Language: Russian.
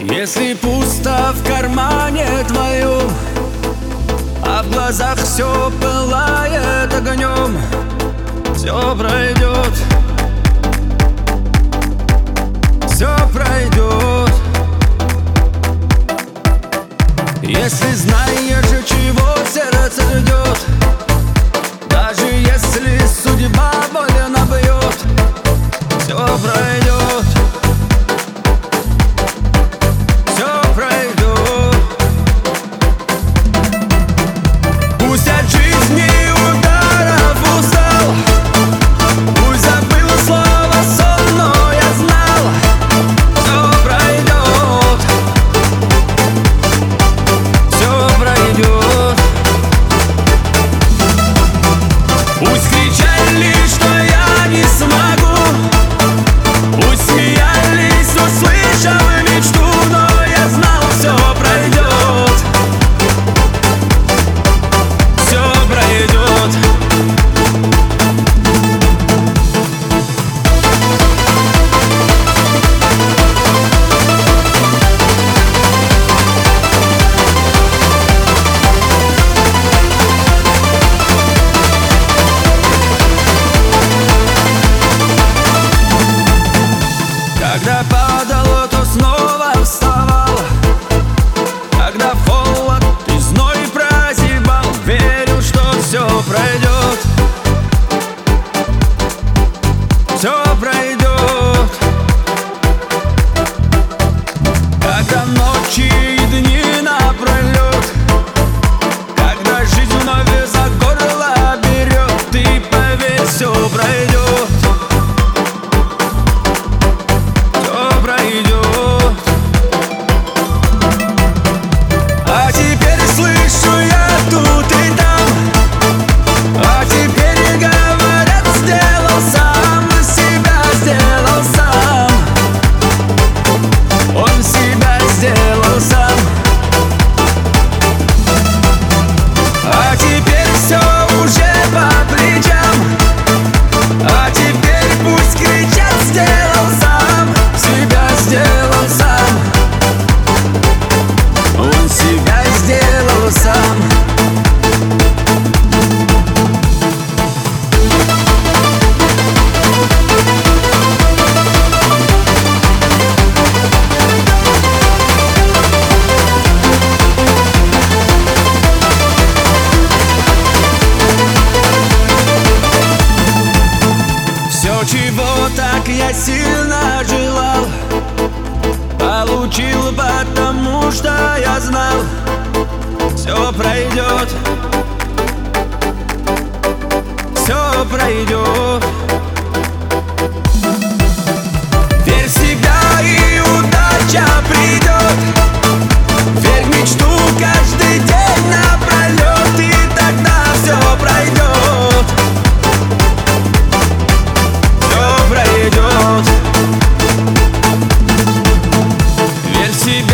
Если пусто в кармане твоем, а в глазах все пылает огнем, все пройдет, все пройдет. Если знаешь, чего сердце ждет, даже если судьба больно бьет, все пройдет, все пройдет. Пусть от жизни ударов устал, пусть забыл слово сон, но я знал, все пройдет, все пройдет. Пусть кричали, что я не смогу, пусть смеялись, услышав мечту, но я знал, все пройдет, все пройдет. Когда падал, то снова вставал, когда холод и зной прозябал, верю, что все пройдет, все пройдет. Когда ночи и дни напролет, когда жизнь вновь за горло берет, ты поверь, все пройдет, пройдет. А теперь слышу я тут и там, а теперь говорят, сделал сам, себя сделал сам, он себя сделал сам. А теперь все уже по плечам, а теперь пусть кричат, сделал сам, себя сделал сам, он себя сделал сам. Все, чего так я сильно желал, получил, потому что я знал, все пройдет, все пройдет. Верь в себя, и удача придет, верь в мечту каждый день напролет, и тогда все пройдет, все пройдет. Верь в себя.